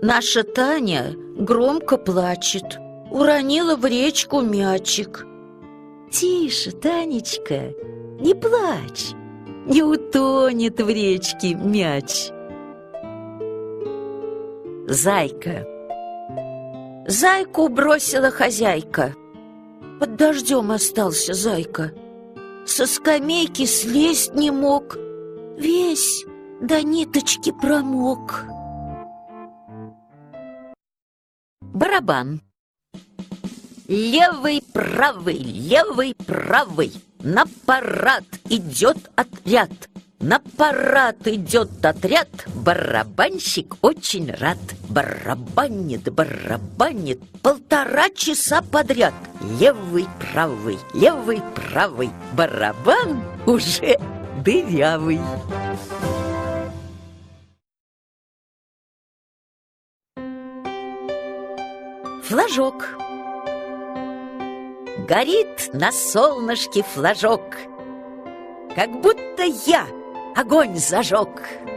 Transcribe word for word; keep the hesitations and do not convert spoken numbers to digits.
Наша Таня громко плачет. Уронила в речку мячик. Тише, Танечка, не плачь, не утонет в речке мяч. Зайка. Зайку бросила хозяйка. Под дождем остался зайка. Со скамейки слезть не мог, весь до ниточки промок. Барабан. Левый, правый, левый, правый, на парад идет отряд. На парад идет отряд, барабанщик очень рад. Барабанит, барабанит полтора часа подряд. Левый, правый, левый, правый, барабан уже дырявый. Флажок. Горит на солнышке флажок, как будто я огонь зажег.